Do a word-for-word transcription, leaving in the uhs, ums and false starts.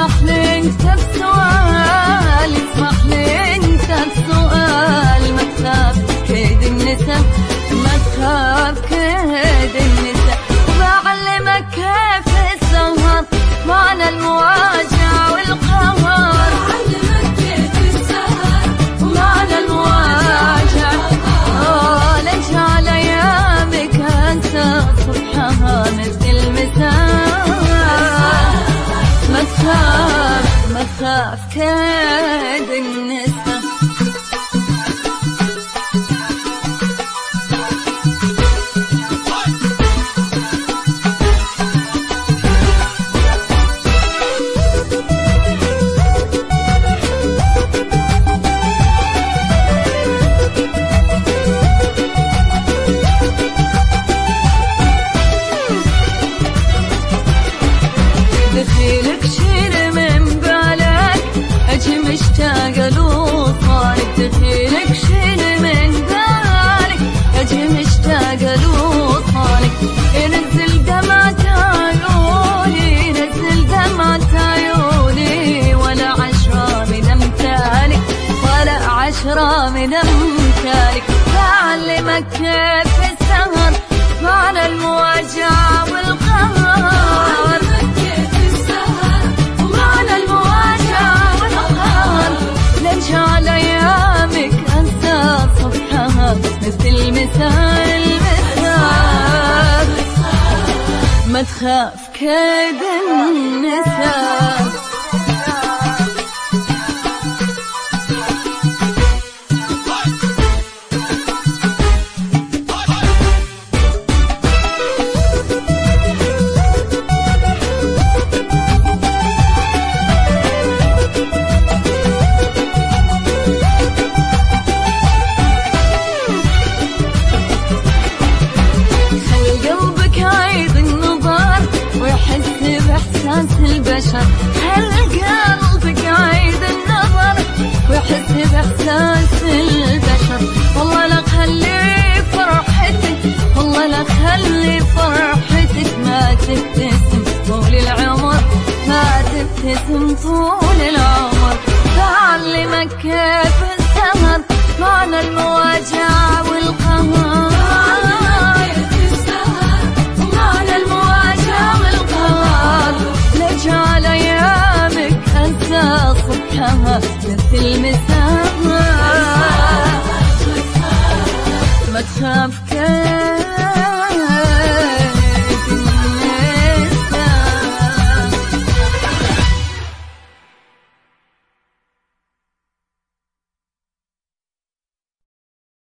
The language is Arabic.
اسمح لي انت بسؤال، اسمح لي انت بسؤال، ما تخاف كيد النساء، ما تخاف كيد النساء. وبعلمك كيف السهر معنى المواجهة والقهر، بعلمك كيف السهر ومعنى المواجهة. اه لجعل ايامك انسى صبحها مثل المساء. ما تخاف ما تخاف كيد النساء. دخيلك شيل من بالك اجي مشتاقة لوصالك، دخيلك شيل من بالك اجي مشتاقة لوصالك. ينزل دمعة عيوني، ينزل دمعة عيوني، ولا عشرة من امثالك، ولا عشرة من امثالك. بعلمك كيف السهر معنى المواجهة والقهر، لجعل ايامك انسى صبحها مثل المساء المساء. ما تخاف كيد النساء. بإحساس البشر، هل قلبك عيد النظر ويحس بإحساس البشر. والله لا خلي فرحتك، والله لا خلي فرحتك ما تبتسم طول العمر، ما تبتسم طول العمر. بعلمك كيف السهر معنى المواجهة والقهر، لجعل ايامك انسى صبحها مثل المساء. ما تخاف كيف